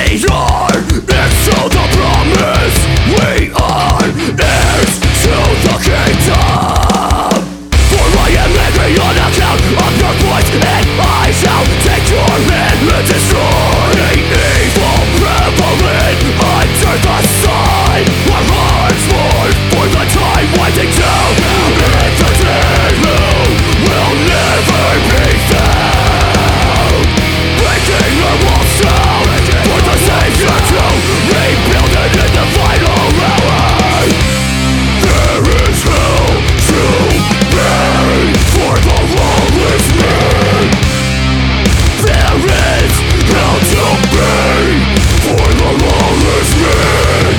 are heirs to the promise. We are heirs to the kingdom. For I am angry on account of your voice, and I shall take your hand and destroy the evil prevalent under the sun. Our hearts mourn for the time winding down. Entertainment will never be found. Breaking our walls down for the Savior to rebuild it in the final hour. There is hell to pay for the lawless man. There is hell to pay for the lawless man.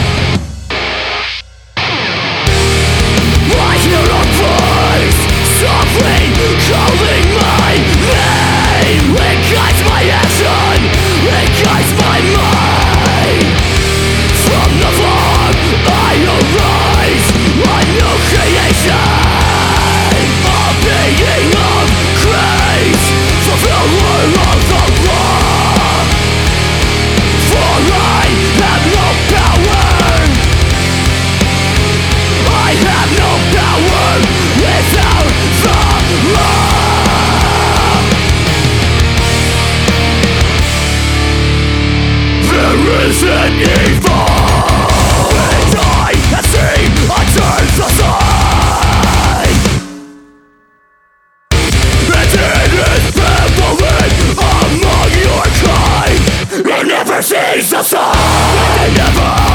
I hear a voice softly calling my name. It guides my action, it guides my mind. From the fog I arise, a new creation, a being of grace, fulfiller of the law. For I have no power, I have no power without the law. There is an evil, and I have seen under the sun. And it is prevalent among your kind. It never sees the sun. It never